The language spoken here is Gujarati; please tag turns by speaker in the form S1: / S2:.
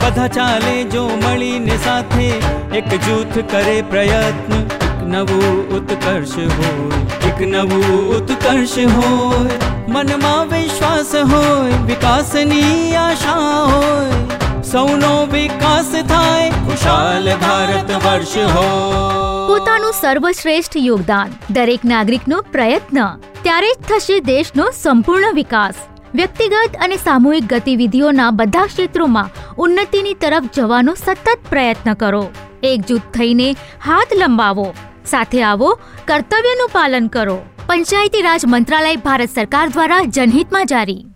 S1: બધા ચાલે જો મળીને સાથે, એક જૂથ કરે પ્રયત્ન, એક નવું ઉત્કર્ષ હોય, એક નવું ઉત્કર્ષ હોય. મનમાં વિશ્વાસ હોય, વિકાસની આશા હોય, સૌનો વિકાસ થાય, ખુશાલ ભારત વર્ષ હોય.
S2: પોતાનું સર્વશ્રેષ્ઠ યોગદાન, દરેક નાગરિકનો પ્રયત્ન, ત્યારે જ થશે દેશનો સંપૂર્ણ વિકાસ. વ્યક્તિગત અને સામૂહિક ગતિવિધિઓના બધા ક્ષેત્રોમાં ઉન્નતિની તરફ જવાનો સતત પ્રયત્ન કરો. એકજૂથ થઈને હાથ લંબાવો, સાથે આવો, કર્તવ્યનું પાલન કરો. પંચાયતી રાજ મંત્રાલય, ભારત સરકાર દ્વારા જનહિતમાં જારી.